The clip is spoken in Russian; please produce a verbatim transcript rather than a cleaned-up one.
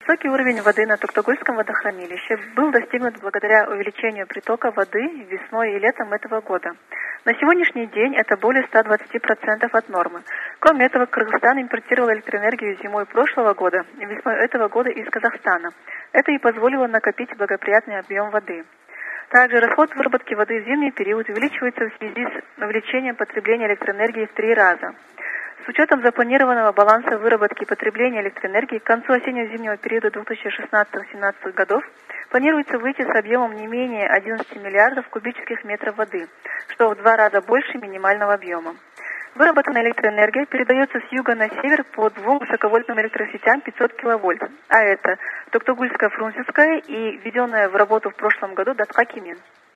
Высокий уровень воды на Токтагульском водохранилище был достигнут благодаря увеличению притока воды весной и летом этого года. На сегодняшний день это более ста двадцати процентов от нормы. Кроме этого, Кыргызстан импортировал электроэнергию зимой прошлого года и весной этого года из Казахстана. Это и позволило накопить благоприятный объем воды. Также расход выработки воды в зимний период увеличивается в связи с увеличением потребления электроэнергии в три раза. С учетом запланированного баланса выработки и потребления электроэнергии к концу осенне-зимнего периода две тысячи шестнадцатого — две тысячи семнадцатого годов планируется выйти с объемом не менее одиннадцати миллиардов кубических метров воды, что в два раза больше минимального объема. Выработанная электроэнергия передается с юга на север по двум высоковольтным электросетям пятьсот киловольт, а это Токтагульская, Фрунзенская и введенная в работу в прошлом году Датха-Кемин.